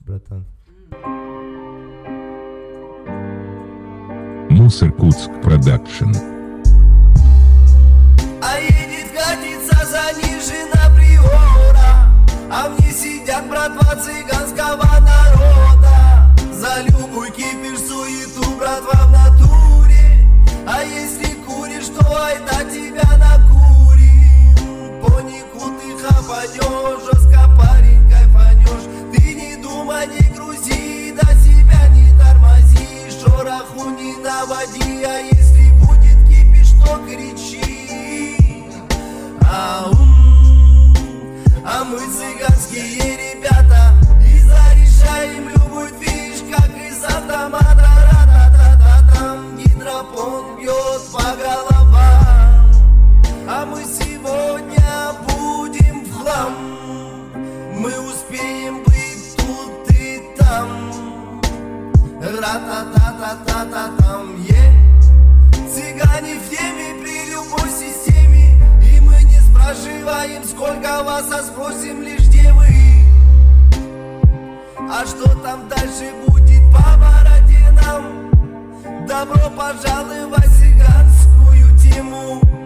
братан. Мус Иркутск Продакшн. А едет, катится занижена приора, а в ней сидят братва цыганского народа. За любую кипиш, суету, братва, в натуре. А если куришь, то айда тебя накурим. По нику ты хапанешь, жестко парень кайфанешь. Ты не думай, не грузи, до себя не тормози. Шороху не наводи, а если будет кипиш, то кричи. А мы цыганские ребята, и зарешаем любую движ, как из автомата. Ра-та-та-та-та-там гидропон бьет по головам. А мы сегодня будем в хлам. Мы успеем быть тут и там. Ра-та-та-та-та-та-там, цыгане в теме при любой системе. И мы не спрашиваем, сколько вас, а спросим лишь, где вы. А что там дальше будет, повороте нам. Добро пожаловать в цыганскую тему.